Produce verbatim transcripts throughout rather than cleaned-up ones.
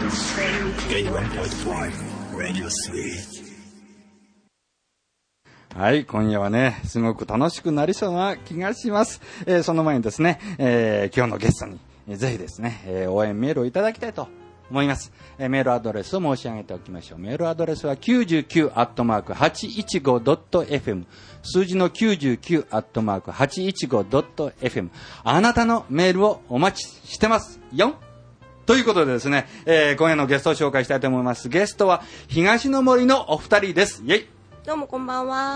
はい、今夜はね、すごく楽しくなりそうな気がします。えー、その前にですね、えー、今日のゲストに、えー、ぜひですね、えー、応援メールをいただきたいと思います。えー、メールアドレスを申し上げておきましょう。メールアドレスは きゅうじゅうきゅうアットマークはちいちごドットエフエム、 数字の きゅうじゅうきゅうアットマークはちいちごドットエフエム、 あなたのメールをお待ちしてますよということでですね、えー、今夜のゲストを紹介したいと思います。ゲストは東の森のお二人です。イェイ。 どうもこんばんは。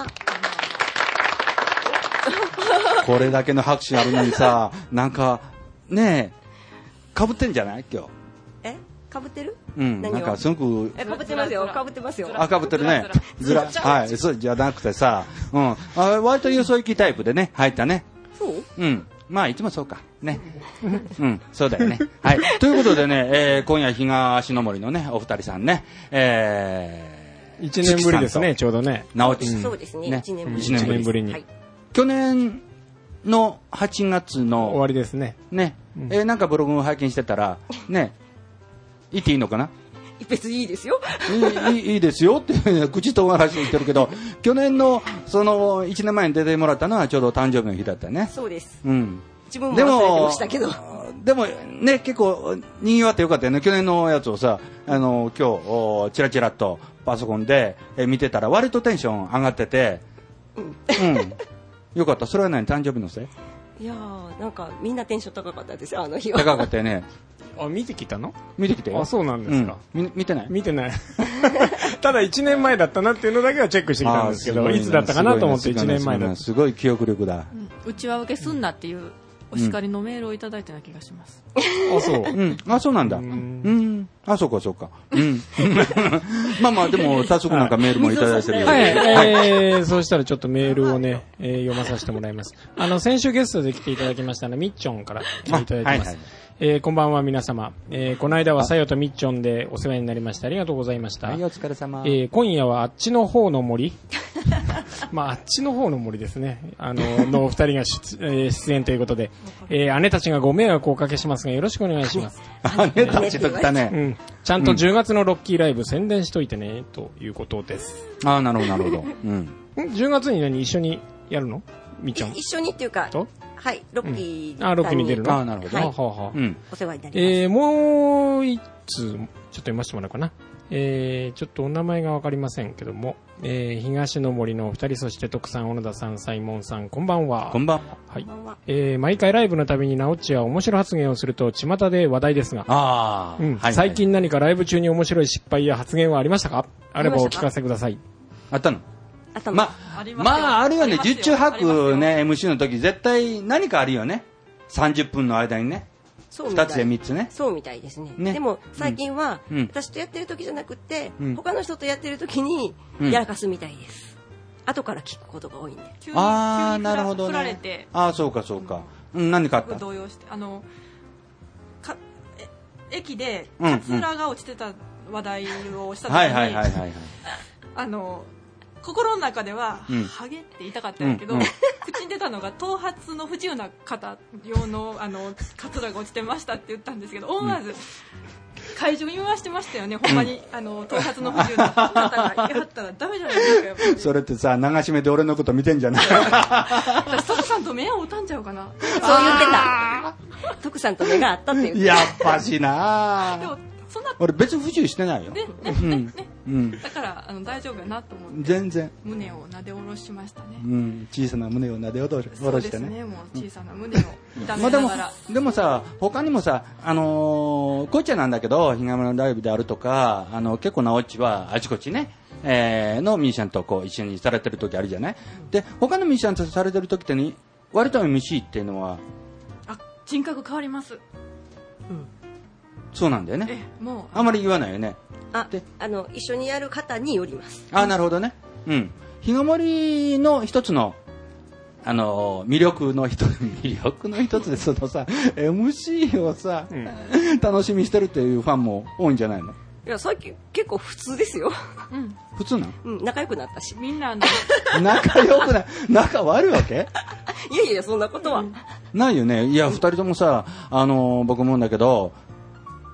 これだけの拍手あるのにさ、なんかねえ、かぶってんじゃない今日。 え、かぶってる？ うん、なんかすごく。 え、かぶってますよ、かぶってますよ。 あ、かぶってるね。ずら、はい、そうじゃなくてさ、うん、あ、割とよそ行きタイプでね、入ったね。 そう？ うん。まあいつもそうかね。うん、そうだよね。はい。ということでね、えー、今夜東の森のねお二人さんね、えー。 一年ぶりですね、ちょうどね。 直ち、 うん、そうですね。 ね、 一年ぶり。 一年ぶりに。はい、 去年のはちがつの終わりですね。 ね、うん、えー、なんかブログを拝見してたらね、言っていいのかな？ 別にいいですよ。 いいいいですよって口とがらし言ってるけど、去年のそのいちねんまえに出てもらったのはちょうど誕生日の日だったね。 そうです。 うん。 自分も忘れてましたけど。 でもね、結構賑わってよかったよね。去年のやつをさ、あの今日チラチラとパソコンで見てたら割とテンション上がってて、うん、うん、よかった。それは何、誕生日のせい？ いやー、なんかみんなテンション高かったですよ、あの日は。 高かったよね。 あ、見てきたの？ 見てきてよ。 あ、そうなんですか。 うん、見てない？ 見てない。ただいちねんまえだったなっていうのだけはチェックしてきたんですけど、いつだったかなと思っていちねんまえだった。 すごい記憶力だ。 うん、内輪受けすんなっていうお叱りのメールをいただいたような気がします。 あ、そう。 うん。あ、そうなんだ。うん。あ、そうか、そうか。うん。まあまあ、でも、早速なんかメールもいただいてるよ。 はい。えー、そうしたらちょっとメールをね、えー、読まさせてもらいます。あの、先週ゲストで来ていただきましたの、ミッチョンから来ていただいてます。はいはい、えー、こんばんは皆様。えー、この間はさよとミッチョンでお世話になりました。ありがとうございました。 はい、お疲れ様。 えー、今夜はあっちの方の森まあ、あっちの方の森ですね。あの、のお二人が出、えー、出演ということで、えー、姉たちがご迷惑をおかけしますが、よろしくお願いします。 姉たちと来たね。 うん。ちゃんとじゅうがつのロッキーライブ宣伝しといてね、ということです。 ああ、なるほど、なるほど。うん。 じゅうがつに何、一緒にやるの？みっちゃん。 一緒にっていうか、はい、ロッキー、 うん、あ、ロッキーに出るの？ ああ、なるほど。 はい、 はあはあ、 うん、お世話になります。 えー、もう一つ、ちょっと読ませてもらおうかな。えー、ちょっとお名前がわかりませんけども、えー、東の森のお二人、そして徳さん、小野田さん、サイモンさん、こんばんは。 こんばんは。 はい。えー、毎回ライブのたびにナオッチは面白発言をすると巷で話題ですが、 あー、 うん、はいはい、最近何かライブ中に面白い失敗や発言はありましたか？あればお聞かせください。 あったの？ あったの？ まあ、まあ、あるよね。十中八九ね、エムシー の時絶対何かあるよね。さんじゅっぷんの間にね。ふたつやみっつね。 そうみたいですね。ね、でも最近は、うん、私とやってる時じゃなくて、うん、他の人とやってる時にやらかすみたいです。うん、後から聞くことが多いんで。 急にああ、なるほどね。振られて。 ああ、そうかそうか。うん、何かあった？ 動揺して、あのか駅でカツラが落ちてた話題をした時に、はいはいはいはい。あの。心の中では、うん、ハゲって言いたかったんだけど、うんうん、口に出たのが頭髪の不自由な方用のあのカツラが落ちてましたって言ったんですけど、思わず会場に回してましたよね。ほんまにあの頭髪の不自由な方がやったらダメじゃないですか。 それってさ、流し目で俺のこと見てんじゃない？ 私徳さんと目を合うたんちゃうかな。 そう言ってた。徳さんと目があったって言ってた。 やっぱしな。 でもそんな俺別に不自由してないよ。 ねねねね、うん、だからあの大丈夫やなと思って全然胸をなで下ろしましたね。 うん、小さな胸をなで下ろしてね。 そうですね、もう小さな胸を痛めながら、まあ、 でもでもさ、他にもさ、あのー、こっちはなんだけど、ひがむのライブであるとか、あの結構なおっちはあちこちね、えー、のミュージシャンとこう一緒にされてる時あるじゃない。で他のミュージシャンとされてる時ってに割と エムシー っていうのはあ人格変わります。うん、 そうなんだよね。 えもうあんまり言わないよね。 あ、あの一緒にやる方によります。 あ、なるほどね。うん。日の森の一つのあの魅力の一つ魅力の一つでそのさ エムシー をさ、うん、楽しみにしてるっていうファンも多いんじゃないの？ いや最近結構普通ですよ。 うん、 普通なの？ うん、仲良くなったし。 みんなあの仲良くな仲悪いわけ？ いやいやそんなことは、うん、 ないよね。いや二人ともさ、あの僕思うんだけど。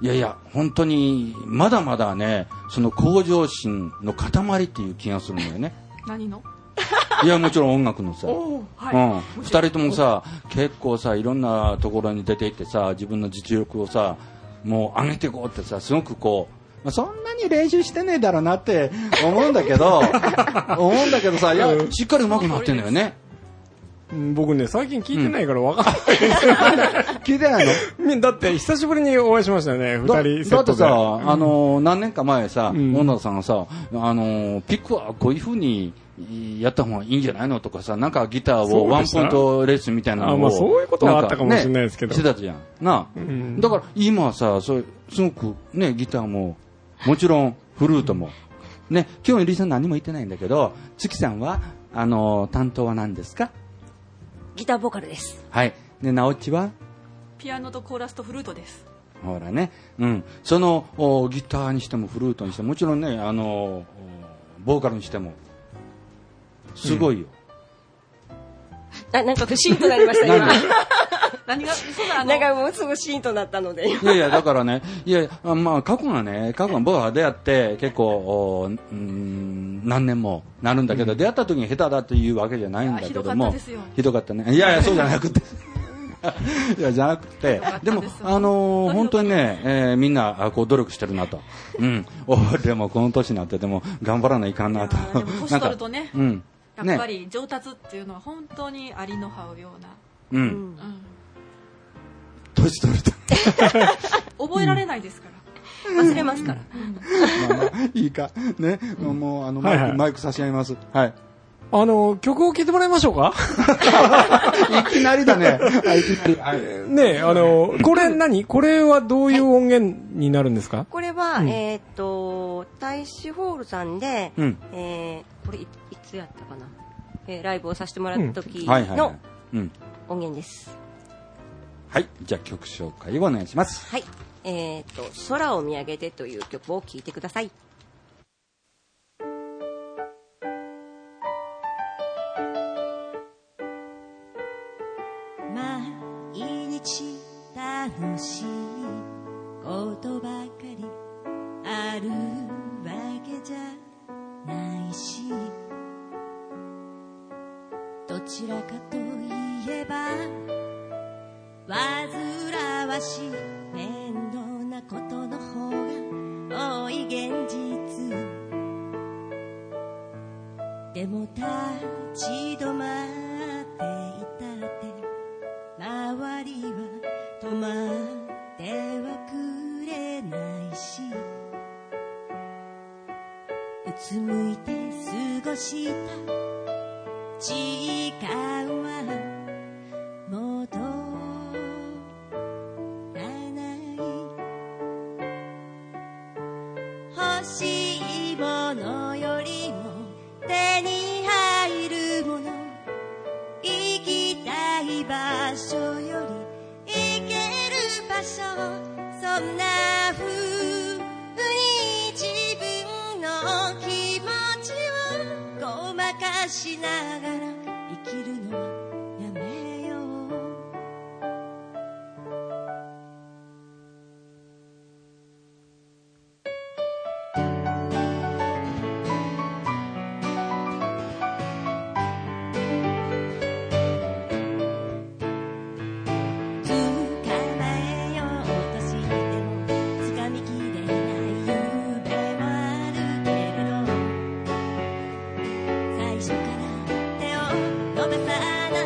いやいや、本当に、まだまだね、その向上心の塊っていう気がするんだよね。 何の？ いや、もちろん音楽のさ。 はいうん。二人ともさ、結構さ、いろんなところに出ていってさ、自分の実力をさ、もう上げていこうってさ、すごくこう、まあ、そんなに練習してねえだろうなって思うんだけど、思うんだけどさ、いや、しっかり上手くなってんだよね。 僕ね、最近聞いてないから分かんないですよ、 聞いてないの？だって久しぶりにお会いしましたよね、二人セットで。 だってさ、あのー、何年か前さ、小野田さんがさ、あのー、ピックはこういう風にやった方がいいんじゃないのとかさ、なんかギターをワンポイントレッスンみたいなのを、 あ、まあそういうことはあったかもしれないですけど。 してたじゃん。な、うん、だから今はさ、そうすごくね、ギターも、もちろんフルートも、ね、今日リさん何も言ってないんだけど、月さんは、あのー、担当は何ですか？ ギターボーカルです。 はい。で、なおちはピアノとコーラスとフルートです。 ほらね。うん。その、ギターにしてもフルートにしても、もちろんね、あの、ボーカルにしても、すごいよ。 うん、あ、なんか不審となりました、今。 何が、そうだ、 なんかもうすぐシーンとなったので。 いやいや、だからね、いや、まあ、過去がね、過去が僕は出会って、結構、うん、何年もなるんだけど、うん、出会った時に下手だというわけじゃないんだけども、ひどかったね。いやいや、そうじゃなくて。いや、じゃなくて、でも、あのー、本当にね、えー、みんな、こう、努力してるなと。うん。おでも、この年になってでも、頑張らないかんなと。 でも、年取るとね、 うん。 やっぱり上達っていうのは本当にありのはうような。 うん。うん。年取ると。 覚えられないですから。 忘れますから。 まあまあ、いいか。ね。もう、あの、マイク、はいはい、マイク差し上げます。はい。 あの、曲を聴いてもらいましょうか？ いきなりだね。いきなり。はい、 ねえ、あの、これ何？これはどういう音源になるんですか？ これは、うん、えっ、ー、と、大使ホールさんで、うん、えー、これい、いつやったかな、えー、ライブをさせてもらった時の音源です。 はい。じゃあ曲紹介をお願いします。 はい。えっ、ー、と、空を見上げてという曲を聴いてください。 楽しいことばかりあるわけじゃないし、どちらかといえば煩わしい面倒なことの方が多い現実でも立ち止まっていたって周りは止まってはくれないし、うつむいて過ごした時間は戻らない。欲しいものよりも手に入るもの、行きたい場所よりそんな風に自分の気持ちをごまかしながら生きるのはやめよう。最初から手を伸ばさない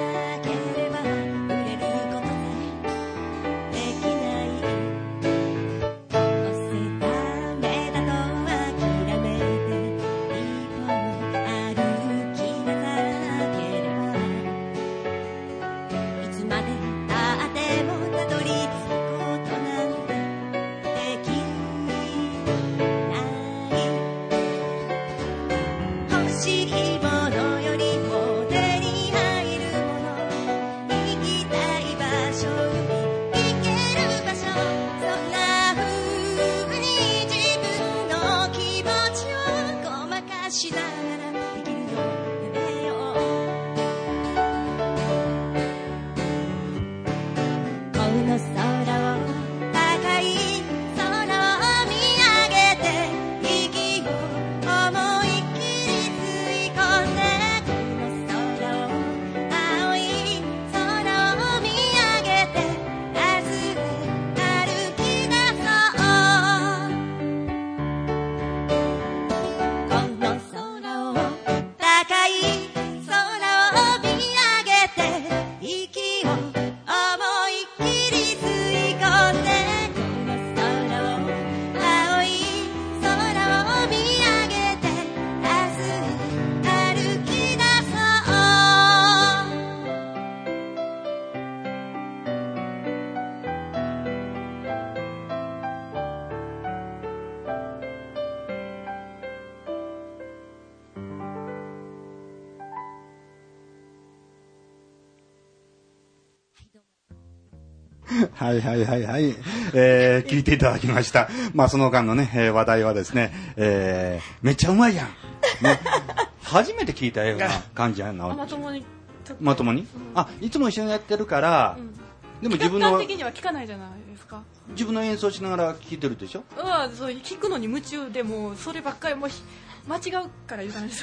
はいはいはいはい、えー、聞いていただきました。まあその間のね、えー、話題はですね、えー、めっちゃうまいやん、ね、初めて聞いたような感じやんな。 まともにまともに、うん、あ、いつも一緒にやってるから、うん、でも自分の客観的には聞かないじゃないですか。 自分の演奏しながら聞いてるでしょ。 うわ、そう聞くのに夢中でもうそればっかりもう間違うから言うたんです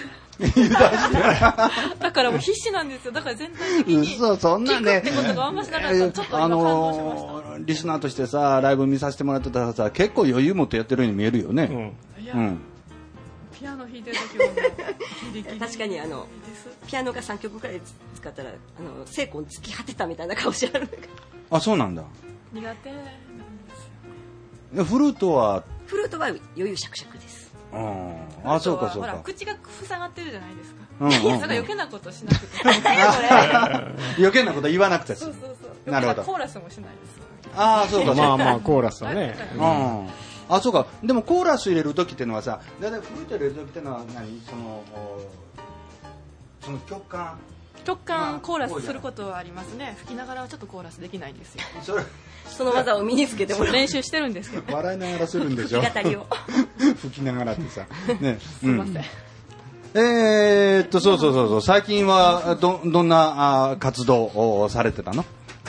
だからもう必死なんですよ。だから全体的にそうそんなね聞くってことがあんましなかった。ちょっと今感動しました、 あのー、リスナーとしてさライブ見させてもらってたらさ結構余裕持ってやってるように見えるよね、 うん、いや、うん、ピアノ弾いてる時はギリギリ確かにあのピアノがさんきょくくらい使ったらあの精魂突き果てたみたいな顔しある。 あ、そうなんだ。 苦手なんですよ。フルートはフルートは余裕しゃくしゃくです。 ああ、そうかそうか。 ほら口が塞がってるじゃないですか。 うんうんうん、 だから余計なことしなくて余計なこと言わなくて。 そうそうそう。 なるほど。 コーラスもしないです。 ああ、そうか。 まあまあコーラスはね。 うん。あ、そうか。でもコーラス入れる時っていうのはさ、だいたいフルート入れる時っていうのは何、そのその曲感。 曲感コーラスすることはありますね。吹きながらはちょっとコーラスできないんですよ。 それその技を身につけても練習してるんですけど。 笑いながらするんでしょ。 弾き語りを吹きながらってさ。ね。 すみません。うん、 えーっとそうそうそうそう。最近はどどんなあ活動をされてたの？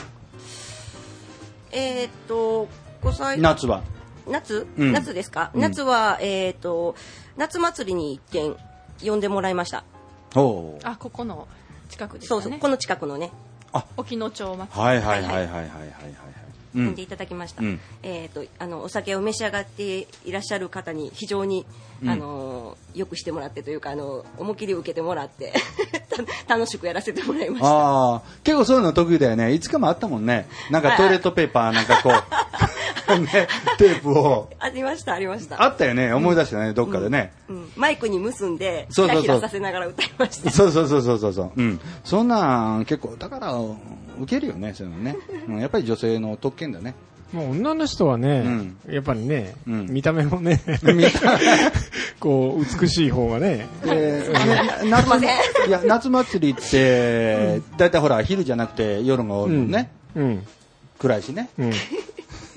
えーっとごさい夏は夏、うん、夏ですか？うん、夏はえーっと夏祭りに一件呼んでもらいました。 おあ、ここの近くですかね。 そうそう、この近くのね。 あ、 沖野町祭り。 はいはいはいはいはいはいはい。 呼んでいただきました。うん、えっ、ー、とあのお酒を召し上がっていらっしゃる方に非常に、うん、あのよくしてもらってというかあの思いっきり受けてもらって楽しくやらせてもらいました。 ああ、結構そういうの得意だよね。いつかもあったもんね。なんかトイレットペーパーなんかこうね、テープをありましたありました。 あったよね。思い出したね、うん、どっかでね、 うんうん。マイクに結んでキラキラさせながら歌いました。 そうそうそうそうそうそう。うん。そんなん結構だから受けるよね、そういうのね。うん、やっぱり女性の特権だね。 もう女の人はね、うん、やっぱりね、うん、見た目もねこう美しい方がね、 えー、夏いや夏祭りってだいたいほら昼じゃなくて夜が多いもんね、うんうん、暗いしね、うん、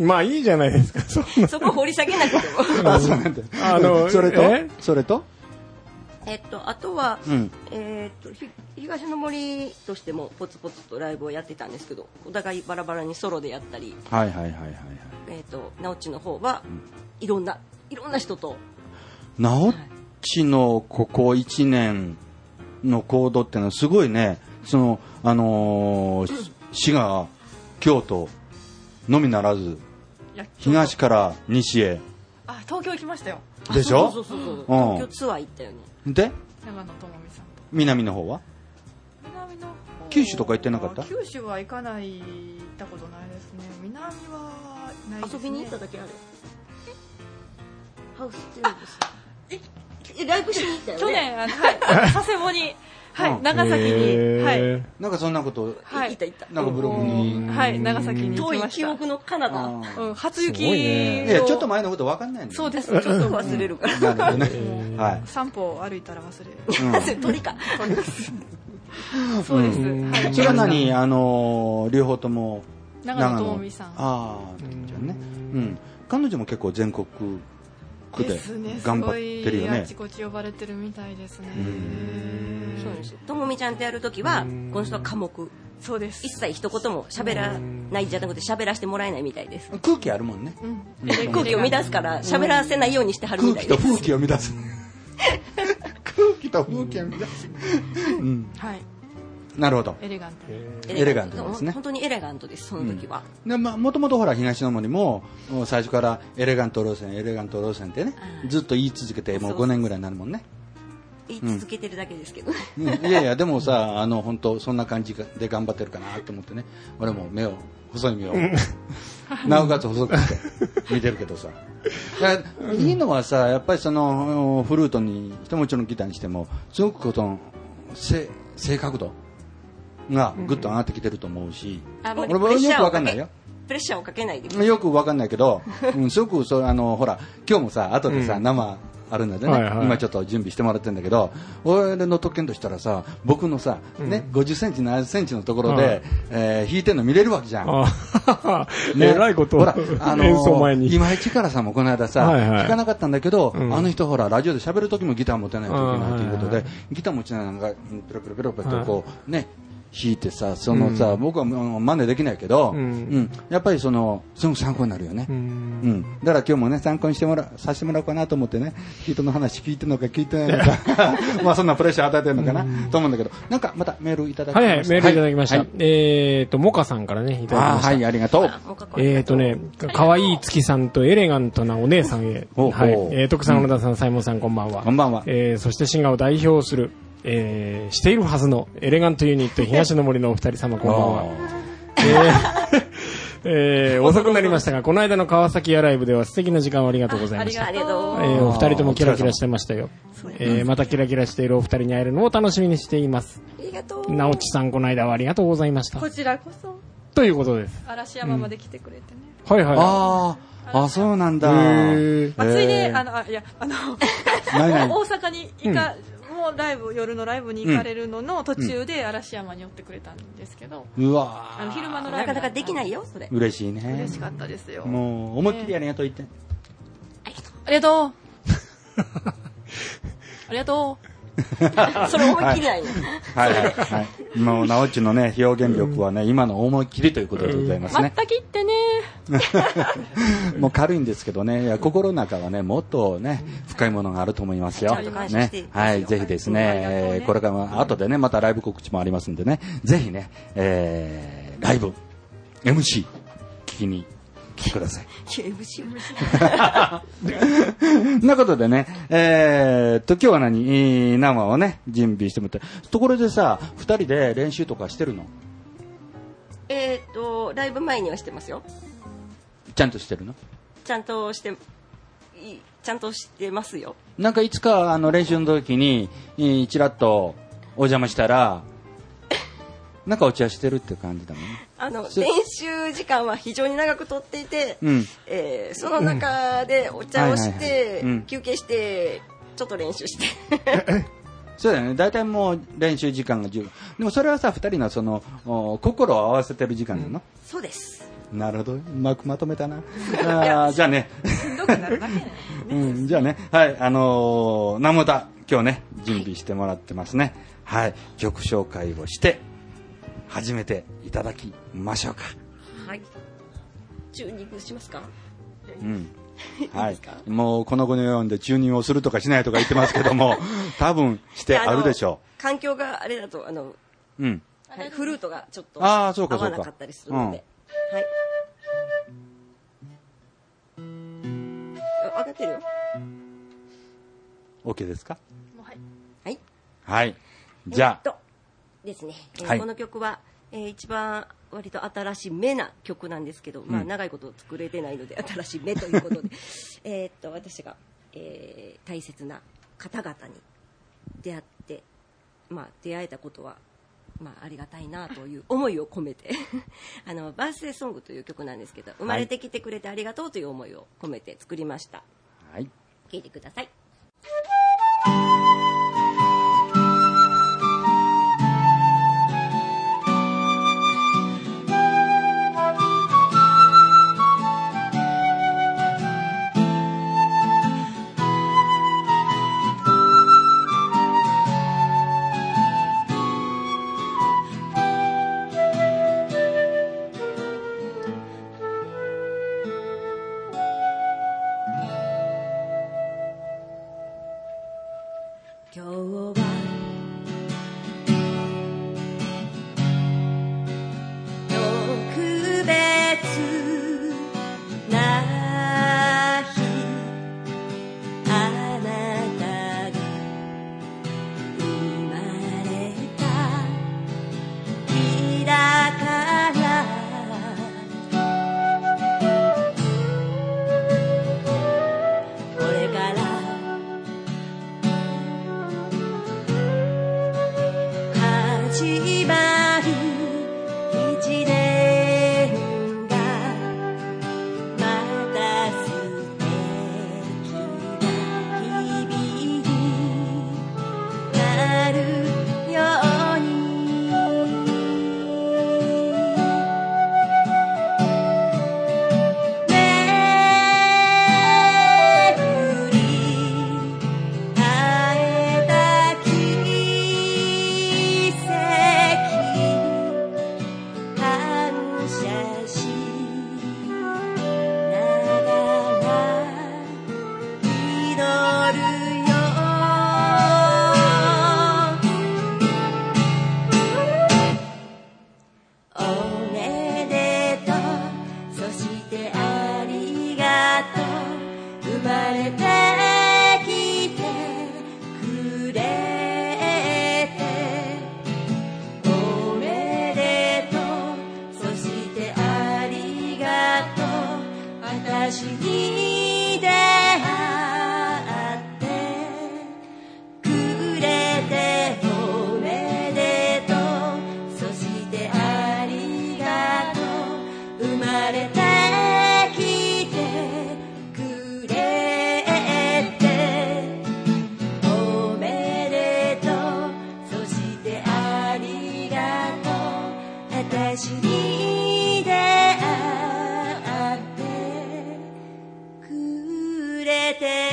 まあいいじゃないですか。 そ, そこ掘り下げなくてもあ、そうなんだ。あのそれとそれとえっと、あとは、うん、えー、っと東の森としてもポツポツとライブをやってたんですけどお互いバラバラにソロでやったり、 はいはいはいはいはい、 えー、っとなおっちの方は、うん、いろんないろんな人となおっちのここいちねんの行動ってのはすごいね。そのあのーうん、滋賀京都のみならず東から西へあ東京行きましたよ。 でしょ。 そうそうそうそう、うん、東京ツアー行ったよね。 で長野智美さんと南の方は南の方九州とか行ってなかった？ 九州は行かない行ったことないですね。南はないですね。 遊びに行っただけある。ハウステンボスえライブしに行ったよね。 去年あの、はい、佐世保にはい、長崎に、はい、 なんかそんなこと、 はい、行った行った。 なんかブログに、 はい、長崎に行きました。遠い記憶のカナダ、 うん、初雪、 ね、いやちょっと前のこと分かんないんだよ、ね。 そうです。ちょっと忘れるから。 なるほどね。はい。 散歩歩いたら忘れる。 鳥か。 鳥です。そうです。 はい、それは何あのー、両方とも長野智美さん。 ああ、じゃあね。うん。彼女も結構全国区で頑張ってるよね。 あちこち呼ばれてるみたいですね。 そうです。ともみちゃんとやるときはこの人は寡黙。 そうです。 一切一言も喋らないじゃなくて喋らせてもらえないみたいです。 空気あるもんね。 うん、空気を乱すから喋らせないようにしてはるみたいです。 空気と風紀を乱す。空気と風紀を乱す。うん。 はい。 なるほど。 エレガント。 エレガントですね。 本当にエレガントです。その時は。 うん、でまあもともとほら東の森も最初からエレガント路線エレガント路線ってね、ずっと言い続けてもうごねんぐらいになるもんね。 言い続けてるだけですけどね。 うん、いやいやでもさあの本当そんな感じで頑張ってるかなと思ってね。俺も目を細い目をなおかつ細くして見てるけどさ。いいのはさやっぱりそのフルートに人持ちのギターにしてもすごくこの正正確度がぐっと上がってきてると思うし、 うん、俺もよくわかんないよ。プレッシャーをかけないで。 よくわかんないけど、うん、すごくそうあのほら今日もさ後でさ、うん、生あるのでね、 はいはい、 今ちょっと準備してもらってるんだけど、俺の特権としたらさ、僕のさ、うん、ね、ごじゅっセンチ、ななじゅっセンチのところで、はい、えー、弾いてるの見れるわけじゃん。 ね、えらいことを、 ほら、あのー、今市からさんもこの間さ、はいはい、弾かなかったんだけど、うん、あの人ほら、ラジオで喋るときもギター持てないといけないということで、はいはい、ギター持ちながら、ペロペロペロペロとこう、ね、弾いてさ、そのさ、うん、僕は真似できないけど、うんうん、やっぱりそのすごく参考になるよね、うんうん、だから今日もね参考にしてもらさせてもらおうかなと思ってね、人の話聞いてるのか聞いてないのかまあそんなプレッシャー与えてるのかな、うん、と思うんだけど、なんかまたメールいただきました。 はいはい、メールいただきました、はい、えーとモカさんからねいただきました。 あ、はい、ありがとう。 えーとね、可愛い月さんとエレガントなお姉さんへ、はい、えー、徳さん、小野田さん、サイモンさん、こんばんは。 こんばんは。 えー、そしてシンガーを代表するえー、しているはずのエレガントユニット東の森のお二人様、こんばんは。えーえー、遅くなりましたが、この間の川崎屋ライブでは素敵な時間をありがとうございました。 ありがとう。 えー、お二人ともキラキラしてましたよ。えー、またキラキラしているお二人に会えるのを楽しみにしています。 ありがとう。 直地さん、この間はありがとうございました。 こちらこそ。 ということです。 嵐山まで来てくれてね。 うん、はいはい。 ああ、あ、そうなんだ。 えーまあ、ついで、あの、あ、いや、あの、大阪に行か、うんもうライブ夜のライブに行かれるのの途中で嵐山に寄ってくれたんですけど、 うん、うわあの昼間のライブなかなかできないよそれ。 嬉しいね。 嬉しかったですよ。 もう思いっきりありがとう言って、ね、 ありがとうありがとうそれ思いっきりないね。 はいはいはい。もうなおっちのね表現力はね、今の思いっきりということでございますね。 まったきってね。 もう軽いんですけどね、いや心の中はねもっとね深いものがあると思いますよ。ね、はい、ぜひですね、えー、これからも後でねまたライブ告知もありますんでね、ぜひね、えー、ライブ エムシー 聞きに来てください。 エムシーなことでね、えー、っと今日は何生をね準備してもらって、ところでさふたりで練習とかしてるの？ えー、っとライブ前にはしてますよ。 ちゃんとしてるの？ ちゃんとしてちゃんとしてますよ。 なんかいつかあの練習の時にちらっとお邪魔したらなんかお茶してるって感じだもんね。 あの練習時間は非常に長くとっていて、うんえー、その中でお茶をして休憩してちょっと練習してそうだよね。大体もう練習時間がじゅう。でもそれはさふたりのその心を合わせてる時間なの、うん、 そうです。 なるほど、うまくまとめたな。あじゃあねうん、じゃあね、はいあのー、ナモタ今日ね準備してもらってますね。はい、曲紹介をして始めていただきましょうか。 はい。チューニングしますか？ うん。はい。もうこの後のようにでチューニングをするとかしないとか言ってますけども、多分してあるでしょう。環境があれだとあの、 うん。 はい、フルートがちょっと合わなかったりするので、うん、はい。分かってるよ。 OK ですか？ はい。はい。 はい。じゃあ。 ですね、えーはい、この曲は、えー、一番割と新しいめな曲なんですけど、うんまあ、長いこと作れてないので新しいめということでえっと私が、えー、大切な方々に出会って、まあ、出会えたことは、まあ、ありがたいなという思いを込めてあのバースデーソングという曲なんですけど、生まれてきてくれてありがとうという思いを込めて作りました。 はい、 聴いてください。 生まれてきてくれておめでとう、そしてありがとう、私に出会ってくれておめでとう、そしてありがとう、生まれてきてくれておめでとう、そしてありがとう、私に出会ってくれて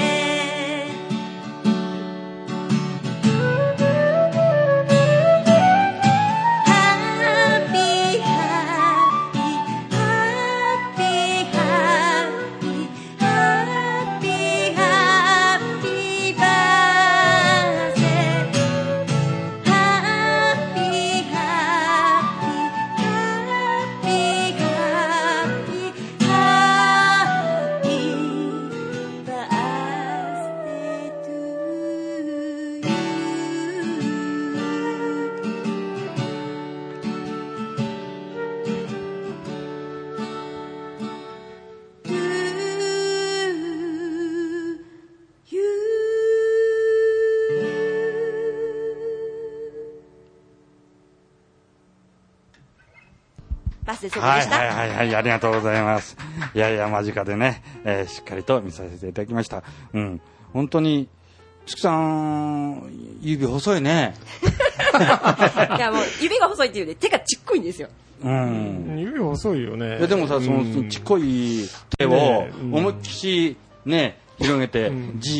バスでそこでした。 はいはいはいはい、ありがとうございます。いやいや、間近でね、えー、しっかりと見させていただきました。うん。本当に、月さん、指細いね。 いやもう、指が細いっていうより手がちっこいんですよ。 うん。 指細いよね。 でもさ、その、うん、ちっこい手を思いっきりね、広げて、うん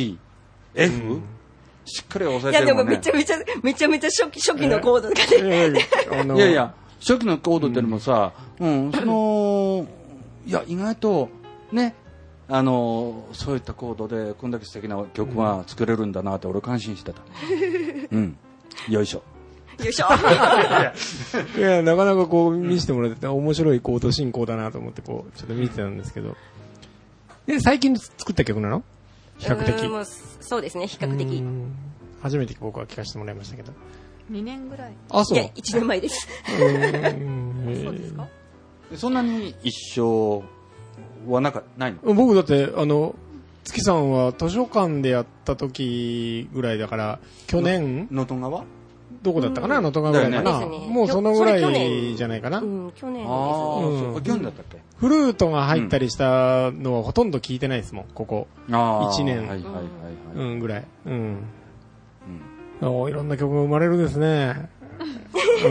、G、F、うん、しっかり押さえてるもんね。 いやでもめちゃめちゃ、めちゃめちゃ初期、初期のコードとかで。 いやいや、初期のコードってのもさ、うん、うん、その、いや、意外と、ね、あの、そういったコードで、こんだけ素敵な曲は作れるんだなって俺感心してた。うん。よいしょ。 よいしょ。 いや、なかなかこう見せてもらってて、面白いコード進行だなと思って、こう、ちょっと見てたんですけど。で、最近作った曲なの？比較的。 うそうですね、比較的。 初めて僕は聞かせてもらいましたけど。 にねんぐらい。 あ、そう。 いや、いちねんまえです。 そうですか？ そんなに一緒はなかないの？ 僕だって、あの、月さんは図書館でやった時ぐらいだから、去年能登川どこだったかな、能登川ぐらいかな、ね、もうそのぐらいじゃないかな。 うん、去年ですね。 ああ、去年だったっけ？ フルートが入ったりしたのはほとんど聞いてないですもん、ここ。いちねん。 はいはいはいはい。 うん、ぐらい。うん。うん、おいろんな曲が生まれるですね。うん、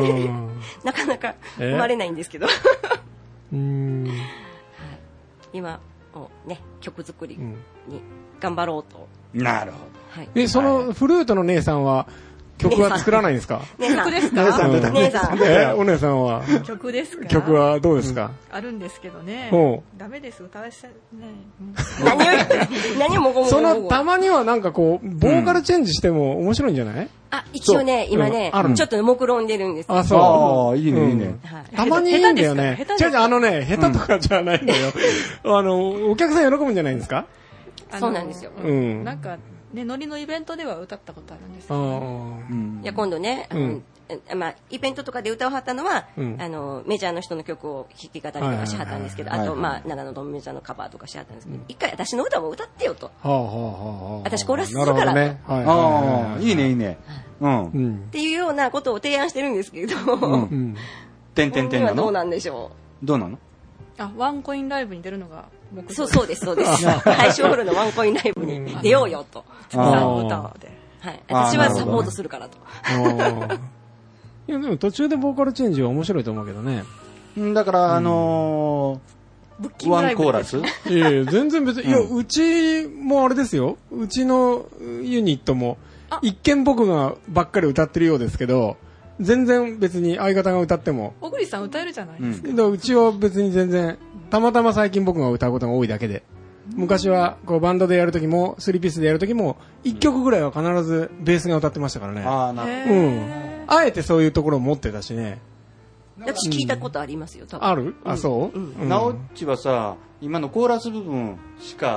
なかなか生まれないんですけど。 うん、 今、ね、曲作りに頑張ろうと。 なるほど。 はい、 え、そのフルートの姉さんは、曲は作らないんですか？ 曲ですか？ 姉さん、 うん、姉さん。 え、お姉さんは曲ですか？ 曲はどうですか？ うん、あるんですけどね。ダメです、歌わせね。 何を言って、何をもごもご。 その、たまにはなんかこう、ボーカルチェンジしても面白いんじゃない？うん、 あ、一応ね、今ね、うん、ちょっと目論んでるんです。 あ、そう。 ああ、いいね、いいね。 たまにいいんだよね。違う違う、あのね、下手とかじゃないんだよ。あの、お客さん喜ぶんじゃないんですか？ そうなんですよ。 うん。なんか、ね、ノリのイベントでは歌ったことあるんですけど、 ね、いや今度ね、うんまあ、イベントとかで歌をはったのは、うん、あのメジャーの人の曲を弾き語りとかしはったんですけど、あと、まあ、奈良のドンメジャーのカバーとかしはったんですけど、うん、一回私の歌も歌ってよと、はあはあ、私コーラスするからと、ねはいはいはい、いいねいいね、うん、 っていうようなことを提案してるんですけど、うん、 てんてんてんなの？ どうなんでしょう？どうなの？ あ、ワンコインライブに出るのが僕そうそうですそうです大正ホールのワンコインライブに出ようよと、 うん、歌で、 はい、私はサポートするからと。 いやでも途中でボーカルチェンジは面白いと思うけどね。 だからあのー、ワンコーラス？ いやいや全然別に、いやうちもあれですよ。うちのユニットも一見僕がばっかり歌ってるようですけど。全然別に相方が歌っても小栗さん歌えるじゃないですか、 うん、うちは別に全然たまたま最近僕が歌うことが多いだけで、うん、昔はこうバンドでやるときもスリーピースでやるときもいっきょくぐらいは必ずベースが歌ってましたからね、うん、あ, なるうん、あえてそういうところを持ってたしね。 私聞いたことありますよ多分。 ある？あ、そう？ なおっちはさ今のコーラス部分しか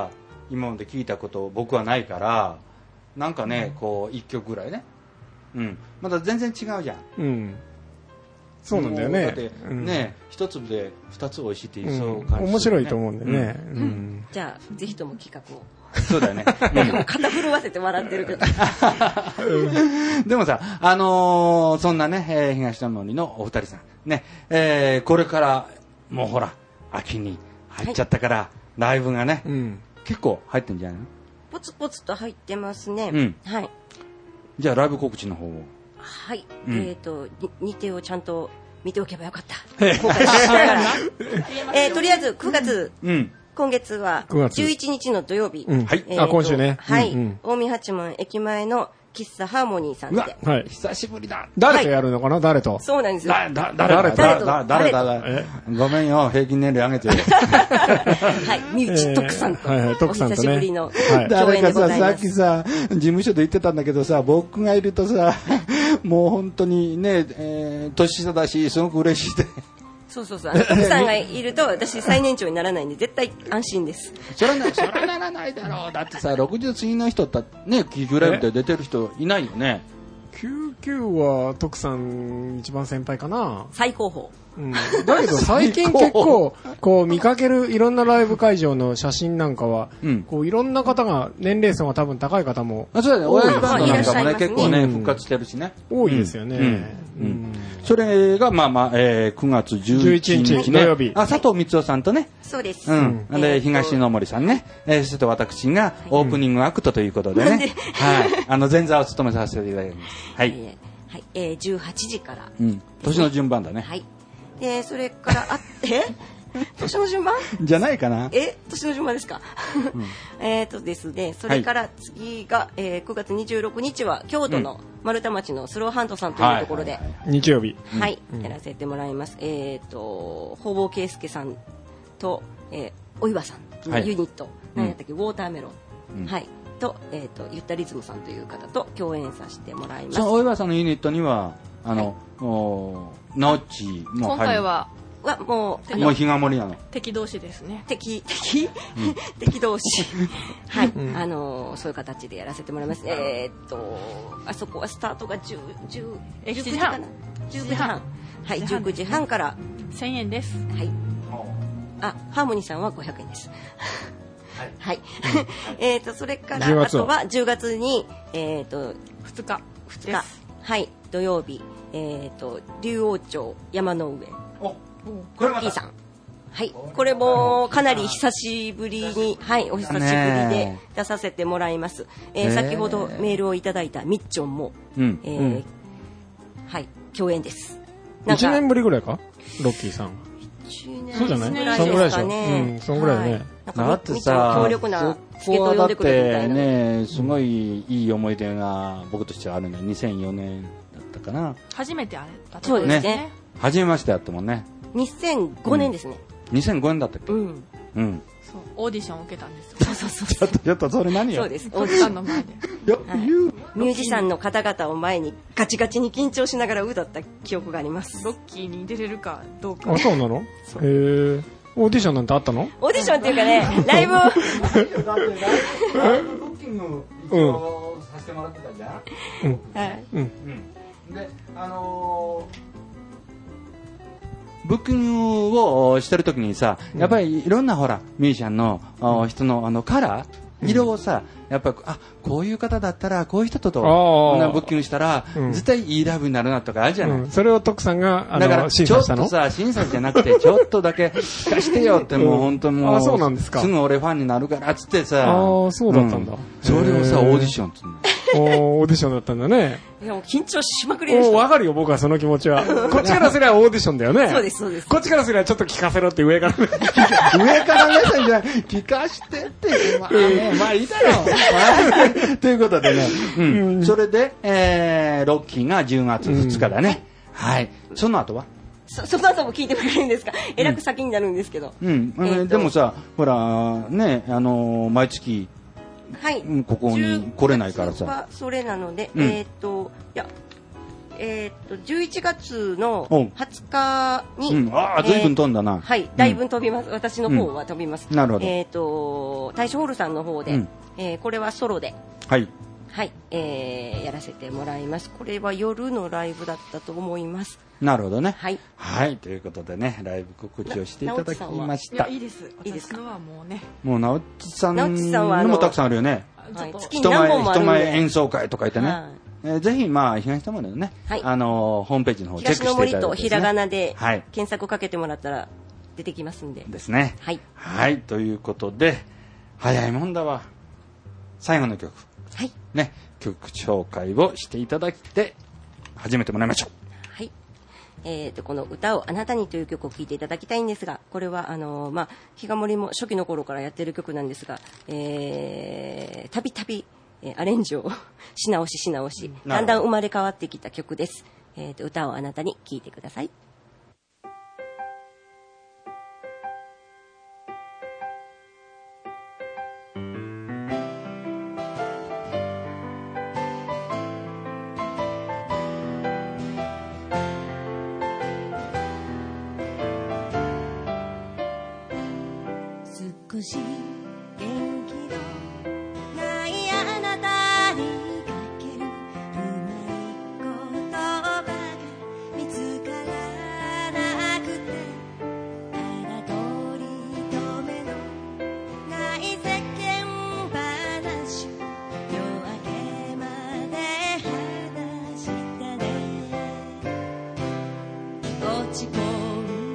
今まで聞いたこと僕はないからなんかね、うん、こういっきょくぐらいね、うん、まだ全然違うじゃん、うん、 そうなんだよね。 だってね、一、うん、粒で二つ美味しいって言いそう感じ、ね、 うん、面白いと思うんだよね、うんうん、 じゃあぜひとも企画を。 そうだよね。 肩震わせて笑ってるけど。 でもさ、あのー、そんなね、えー、東田森のお二人さんね、えー、これからもうほら秋に入っちゃったから、はい、ライブがね、うん、結構入ってんじゃないの？ポツポツと入ってますね。うん、はい。 じゃあライブ告知の方を。 はい。うん、えっ、ー、と日程をちゃんと見ておけばよかった。公開しながら。えー、とりあえずくがつ。うん。今月はじゅういちにちの土曜日、 うん、はい、えー、あ今週ね、 はい、うんうん、近江八幡駅前の喫茶ハーモニーさんで、 はい、久しぶりだ。 誰とやるのかな、はい、誰と。 そうなんですよ。 だだ誰誰誰誰誰誰ごめんよ、平均年齢上げて。 はい、身内徳さんと、えーはいはい、徳さんとね、お久しぶりの共演でございます。 誰かさ、さっきさ事務所で言ってたんだけどさ、僕がいるとさ、もう本当にね、えー、年下だしすごく嬉しいで。 そうそうそう、あの徳さんがいると私最年長にならないんで絶対安心です。 それはな、それはならないだろう。だってさろくじゅう過ぎの人ってね、きゅうじゅうライブで出てる人いないよね。 きゅうじゅうきゅうは徳さん一番先輩かな。 最高峰。 うん、だけど最近結構こう見かけるいろんなライブ会場の写真なんかは、うん、こういろんな方が年齢層が多分高い方も、 あ、そうだね、親父バンドなんかもね、結構ね、復活してるしね、 多いですよね。うんうんうん、それがまあまあ、えー、くがつじゅういちにち、ね、 土曜日、 あ、佐藤光雄さんとね、 そうです、 うん、で、えー、東野森さんね、えー、そして私がオープニングアクトということでね、うん、はい、あの前座を務めさせていただきます。はい、 えー、はい、えー、じゅうはちじから、 うん、年の順番だね。 はい。でそれからあえ年の順番じゃないかな。 え年の順番ですか、うん、えっとですね、それから次が、はい、えー、くがつにじゅうろくにちは京都の丸太町のスローハンドさんというところで、 うん、日曜日、 はい、うん、やらせてもらいます。えっ、ー、とほぼ圭介さんと、えー、お岩さんのユニット、はい、何やったっけ、ウォーターメロン、うん、はいと、えー、とゆったリズムさんという方と共演させてもらいます。 そのお岩さんのユニットにはあの、はい、もうナオッチも今回ははもうもう日が盛りなの。 敵同士ですね。 敵敵、うん、敵同士はい、うん、あのそういう形でやらせてもらいます。えー、っとあそこはスタートがじゅう、じゅう、じゅうくじかな、じゅうくじはん、はい、じゅうくじはんからせんえんです。 はい。あ、ハーモニーさんはごひゃくえんです。はい。はい。えっとそれからあとはじゅうがつにえっ、ー、とふつかふつか、はい土曜日、えっ、ー、と竜王町山の上。 おこれはさん、はい、これもかなり久しぶりに、はい、お久しぶりで出させてもらいます。えー、先ほどメールをいただいたみっちょんも、うんえーうん、はい共演です。 いちねんぶりぐらいかロッキーさん。そうじゃない？そんぐらいでしょ。うん、そんぐらいね。 だってさ、 強力な助っ人を呼んでくれるみたいなね、すごいいい思い出が僕としてはあるね。にせんよねんだったかな。 初めてあれだったそうですね。 初めましてやってもんね。 にせんごねんですね、 うん、にせんごねんだったっけ。うんうん、 そうオーディションを受けたんですよ。 そうそうそうちょっとちょっとそれ何よ。 そうです、オーディションの前で、 はい、 ミュージシャンの方々を前にガチガチに緊張しながら歌った記憶があります。 ロッキーに出れるかどうか。 あ、そうなの。へえ。オーディションなんてあったの。 オーディションっていうかねライブをライブブッキング一応させてもらってたじゃん、うんはい、うん、であのーブッキングをしてるときにさ、やっぱりいろんなほらミュージシャンの、うん、人のあのカラー、色をさ、やっぱあこういう方だったらこういう人ととブッキングしたら、うん、絶対いいライブになるなとかあるじゃない、うん、 それを徳さんがあのだから審査したの。 ちょっとさ審査じゃなくてちょっとだけ聞かしてよってもう本当もう、 あそうなんですか。 すぐ俺ファンになるからっつってさ。 ああそうだったんだ、うん、 それをさオーディションっつうの。 オーディションだったんだね。 いやもう緊張しまくりでした。 わかるよ僕はその気持ちは。こっちからすればオーディションだよね。 そうですそうです。 こっちからすればちょっと聞かせろって上から上から目線じゃ聞かしてってまあ、ね、まあいいだろうということでね、うんうん、それで、えー、ロッキーがじゅうがつふつかだね、うん、はいその後はそ, その後も聞いてくれるんですか。えらく先になるんですけど、 うんうんえー、でもさほらねあのー、毎月はい、 ここに来れないからさ。 それなので、うん、えっ、ー、といやえー、っとじゅういちがつのはつかに、 うん、ああ、ずいぶん飛んだな、えー、 はい、だいぶ飛びます、うん、私の方は飛びます、 うん、なるほど。 えー、っと大正ホールさんの方で、うん、えー、これはソロで、 はいはい、えー、やらせてもらいます。これは夜のライブだったと思います。 なるほどね。 はい、 はい、ということでね、ライブ告知をしていただきました。 いや、いいです。いいですか。私のはもうね、 もう直地さんのもたくさんあるよね。 はい、月に何本もあるんで、 人前演奏会とか言ってね、はい、えー、ぜひまあ東玉でのね、はい、あのー、ホームページの方チェックしていただいて、ね、東の森とひらがなで検索かけてもらったら出てきますんで。 ですね。はい。はい、ということで早いもんだわ。最後の曲。 はい。 ね、曲紹介をしていただいて始めてもらいましょう。 はい。えー、とこの歌をあなたにという曲を聴いていただきたいんですが、これはあのー、まあ日が森も初期の頃からやってる曲なんですが、えー、たびたびアレンジをし直しし直し、だんだん生まれ変わってきた曲です。えー、と歌をあなたに聴いてください。 少し元気のないあなたにかけるうまい言葉が見つからなくて、ただ取り留めのない世間話を夜明けまで話したね。落ち込む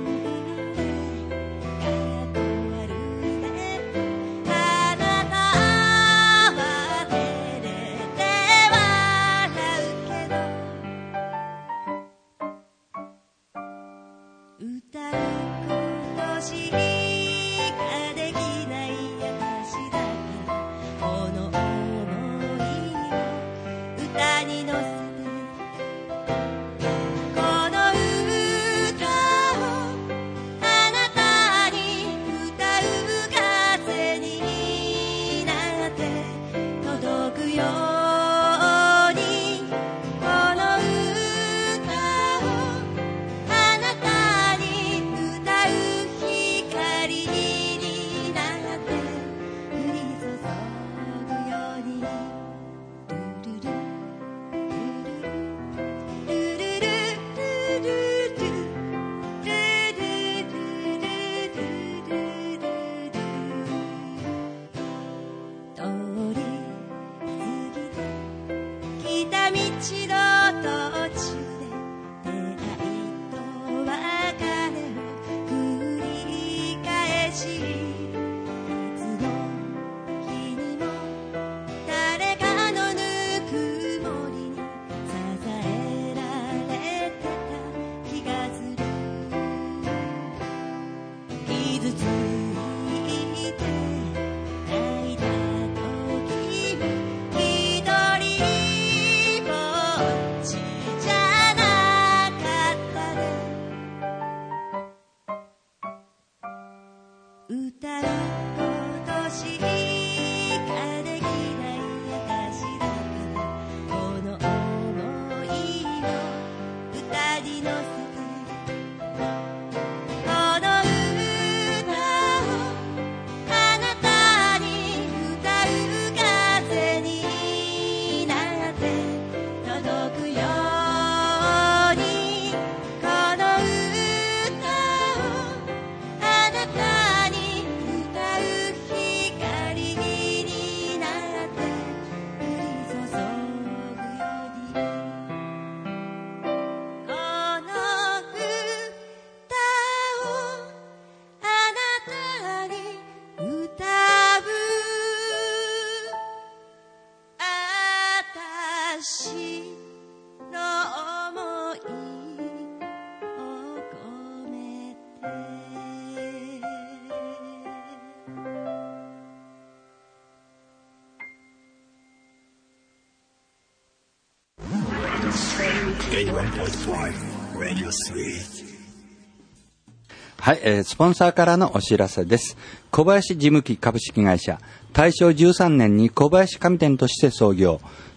はい、えー、スポンサーからのお知らせです。小林事務機株式会社、大正じゅうさんねんに小林紙店として創業。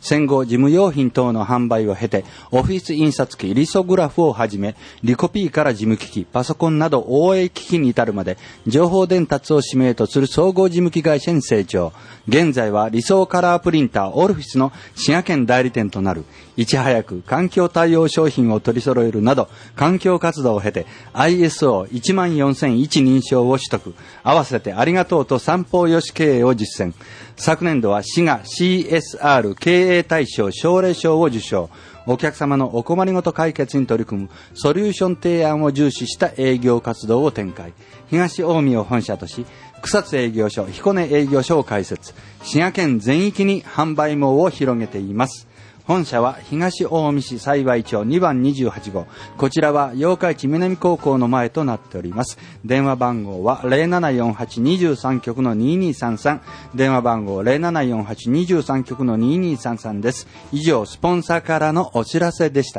戦後事務用品等の販売を経て、オフィス印刷機、リソグラフをはじめ、リコピーから事務機器、パソコンなど応援機器に至るまで、情報伝達を使命とする総合事務機会社に成長。現在は理想カラープリンターオルフィスの滋賀県代理店となる。いち早く環境対応商品を取り揃えるなど、環境活動を経て アイエスオーいちまんよんせんいち 認証を取得。合わせてありがとうと三方よし経営を実践。昨年度は滋賀 シーエスアール 経営大賞奨励賞を受賞。お客様のお困りごと解決に取り組むソリューション提案を重視した営業活動を展開。東近江を本社とし、草津営業所、彦根営業所を開設。滋賀県全域に販売網を広げています。本社は東近江市幸町にばんにじゅうはち号。こちらは八日市南高校の前となっております。電話番号は ゼロななよんはちにさん 局のににさんさん。電話番号 ゼロななよんはちにさん 局のににさんさんです。以上、スポンサーからのお知らせでした。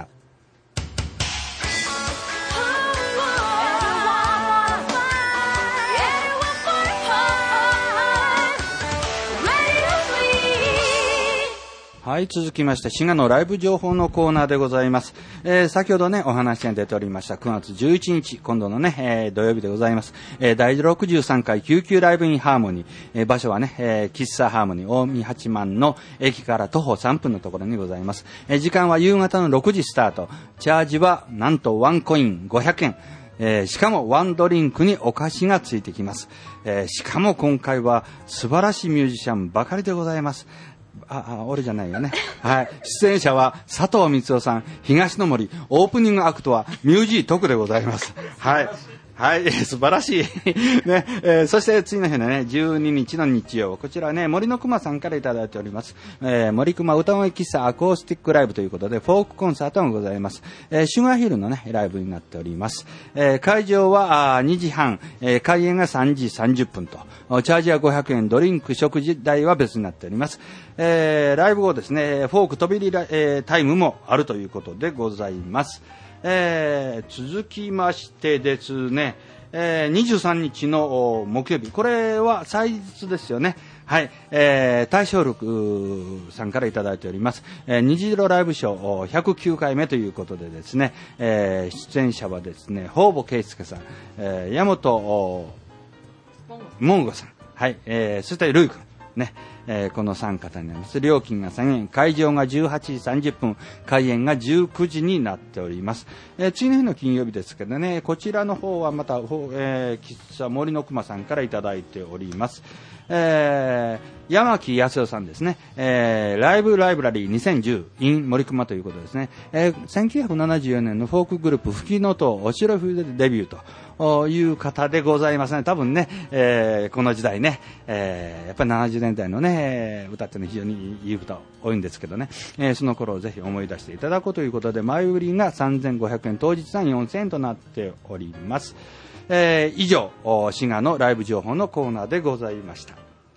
はい、続きまして滋賀のライブ情報のコーナーでございます。えー、先ほどねお話に出ておりましたくがつじゅういちにち、今度のね、えー、土曜日でございます。えー、だいろくじゅうさんかい救急ライブインハーモニー、えー、場所はね、えー、喫茶ハーモニー近江八幡の駅から徒歩さんぷんのところにございます。えー、時間は夕方のろくじスタート。チャージはなんとワンコインごひゃくえん。えー、しかもワンドリンクにお菓子がついてきます。えー、しかも今回は素晴らしいミュージシャンばかりでございます。ああ、俺じゃないよね。はい。出演者は佐藤光夫さん、東の森、オープニングアクトはミュージー特でございます。はい。はい、素晴らしい。ね、えー、そして次の日のね、じゅうににちの日曜、こちらね、森の熊さんからいただいております。えー、森熊歌声喫茶アコースティックライブということで、フォークコンサートがございます。えー、シュガーヒルのね、ライブになっております。えー、会場はあにじはん、えー、開演がさんじさんじゅっぷんと、チャージはごひゃくえん、ドリンク、食事代は別になっております。えー、ライブ後ですね、フォーク飛び入り、えー、タイムもあるということでございます。えー、続きましてですね、えー、にじゅうさんにちの木曜日、これは祭日ですよね。はい、えー、大正六さんからいただいております。えー、虹色ライブショーひゃくきゅうかいめということでですね、えー、出演者はですね、方々圭介さん、えー、大和モンゴさん、はい、えー、そしてルイ君ね、えー、このさん方になります。料金がせんえん、会場がじゅうはちじさんじゅっぷん、開演がじゅうくじになっております。えー、次の日の金曜日ですけどね、こちらの方はまた、えー、喫茶森の熊さんからいただいております。えー、山木康代さんですね、えー、ライブライブラリーにせんじゅう in 森熊ということですね。えー、せんきゅうひゃくななじゅうよねんのフォークグループ吹きのとお城冬でデビューという方でございますね。多分ね、えー、この時代ね、えー、やっぱりななじゅうねんだいのね、歌ってね、非常にいい歌多いんですけどね、えー、その頃をぜひ思い出していただこうということで、前売りがさんぜんごひゃくえん、当日はよんせんえんとなっております。えー、以上、滋賀のライブ情報のコーナーでございました。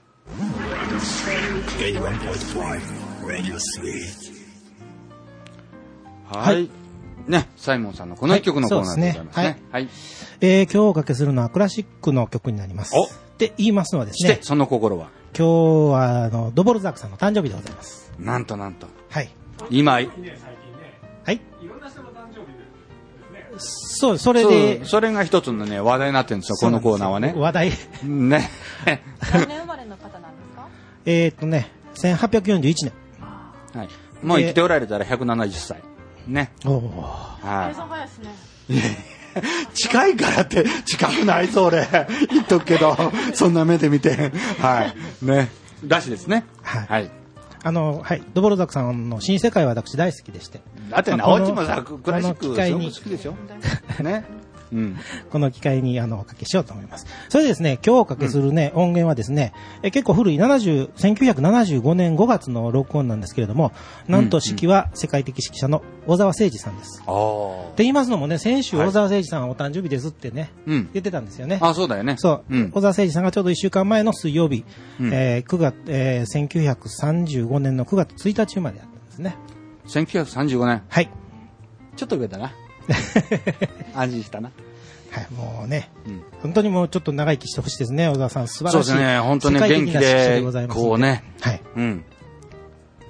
はい。ね、サイモンさんのこの一曲のコーナーでございますね。はい。はい、 えー、今日おかけするのはクラシックの曲になります。 おって言いますのはですね。 して、その心は今日は、あの、ドボルザークさんの誕生日でございます。 なんとなんと。 はい。 今、はい。 いろんな人の誕生日そう、それで。 そ, それが一つのね、話題になってるんですよ、このコーナーはね。 話題。 ね。 何年生まれの方なんですか？ えーっとね、せんはっぴゃくよんじゅういちねん。はい。もう生きておられたらひゃくななじゅっさい。ね。 おー。 はい。 早いですね。 近いからって近くないぞ俺言っとくけどそんな目で見てはいねだしですね。 はい。 はい。 あの、はい、ドボルザクさんの新世界は私大好きでして。 だってな、おうちもさ、クラシックすごく好きでしょね。うん、 この機会にあのおかけしようと思います。それでですね、今日おかけするね、うん、音源はですね、え結構古いななじゅう、せんきゅうひゃくななじゅうごねんごがつの録音なんですけれども、なんと指揮は世界的指揮者の小沢誠二さんです。 ああ。 って言いますのもね、先週小沢誠二さんお誕生日ですってね、はい、言ってたんですよね。 あ、そうだよね。 そう。うん、小沢誠二さんがちょうどいっしゅうかんまえの水曜日、うん、えー、くがつ、えー、せんきゅうひゃくさんじゅうごねんのくがつついたち生まれだったんですね。 せんきゅうひゃくさんじゅうごねん。 はい。 ちょっと上だな。安心したな。 はい、もうね、うん、本当にもうちょっと長生きしてほしいですね、小沢さん、素晴らしい。 そうですね、本当に元気で、こうね、 はい、 うん、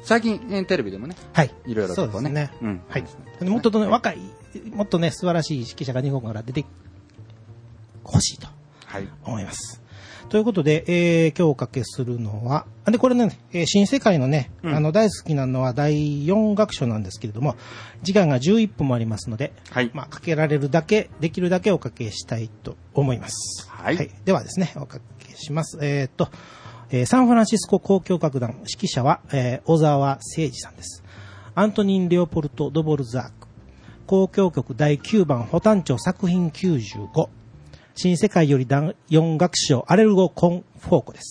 最近、えー、テレビでもね、 はい。 いろいろとこうね。 そうですね。 うん。 はい。もっとね、若い、もっとね、素晴らしい指揮者が日本から出てほしいと。はい。思います。ということで、えー、今日おかけするのは、で、これね、えー、新世界のね、うん、あの、大好きなのはだいよん楽章なんですけれども、時間がじゅういっぷんもありますので、はい。まあ、かけられるだけ、できるだけおかけしたいと思います。はい。はい、ではですね、おかけします。えー、っと、えー、サンフランシスコ交響楽団、指揮者は、えー、小沢誠二さんです。アントニン・レオポルト・ドボルザーク、交響曲だいきゅうばん、ホタンチョ作品きゅうじゅうご。新世界よりだいよん楽章アレルゴコンフォーコです。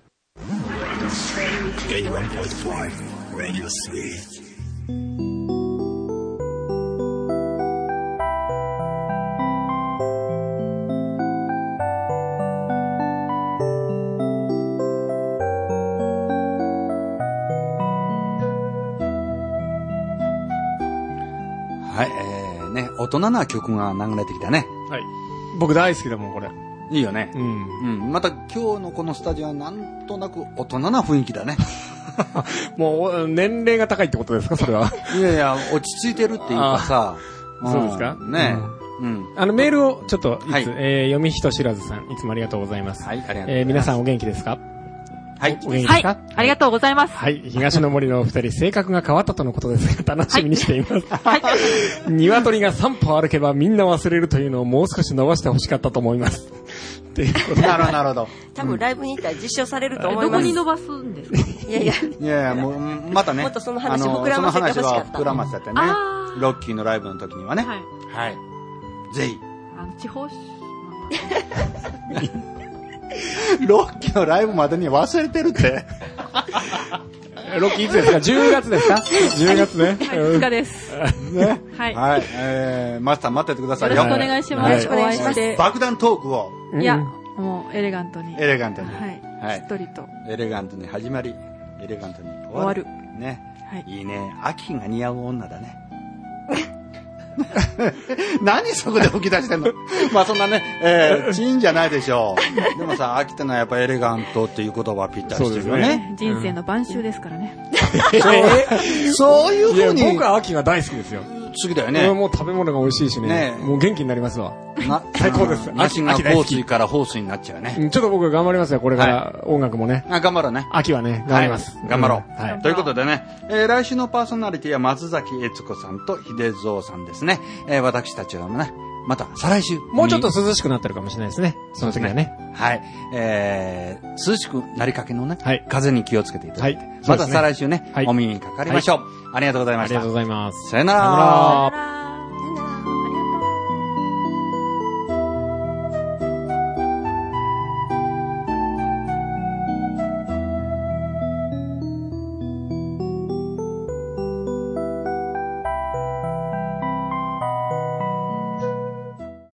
はい、えー、ね、大人な曲が流れてきたね。 はい。僕大好きだもん、これ。 いいよね。うん。うん。また今日のこのスタジオはなんとなく大人な雰囲気だね。 もう、年齢が高いってことですか、それは。 いやいや、落ち着いてるっていうかさ。 そうですかねえ。うん。 あの、メールをちょっと、はい、えー、読み人知らずさん、いつもありがとうございます。 はい、ありがとうございます。 えー、皆さんお元気ですか？ はい。 お元気ですか？ はい。ありがとうございます。 はい。東の森のお二人、性格が変わったとのことですが、楽しみにしています。はい。鶏がさん歩歩けばみんな忘れるというのをもう少し伸ばしてほしかったと思います。 っていうことなるほど、なるほど。 多分ライブに行ったら実証されると思います。 どこに伸ばすんですか？ いやいや。 いやいや、もう、またね。 もっとその話膨らませてほしかった。その話は膨らませてね。ロッキーのライブの時にはね。はい。はい。ぜひ。 あの、地方ロッキーのライブまでに忘れてるって。 ロッキーいつですか？じゅうがつですか？じゅうがつね。はい、 ふつかです。 ね。はい。はい。えー、マスター待っててくださいよ。 よろしくお願いします。よろしくお願いします。 爆弾トークを。 いや、もうエレガントに。 エレガントに。 はい。しっとりと。 エレガントに始まり、エレガントに終わる。ね。はい。いいね。秋が似合う女だね。何そこで吹き出してんのまあそんなね、えー、チーンじゃないでしょう。でもさ、秋ってのはやっぱエレガントっていう言葉はぴったりしてるよね。 ね、人生の晩秋ですからね。 うん、そういうふうに。 僕は秋が大好きですよ。 好きだよね。 もう食べ物が美味しいしね。ね、もう元気になりますわ。最高です。 梨が香水から放水になっちゃうね。 ちょっと僕頑張りますよ、これから、はい、音楽もね。 あ、頑張ろうね。 秋はね、頑張ります。 はい、頑張ろう、うんはい。ということでね、えー、来週のパーソナリティは松崎悦子さんと秀蔵さんですね。えー、私たちはね、また再来週。 もうちょっと涼しくなってるかもしれないですね。その時はね。 はい。えー、涼しくなりかけのね、はい、風に気をつけていただいて。はい、また再来週ね、はい、お耳にかかりましょう、はい。ありがとうございました。 ありがとうございます。 さよなら。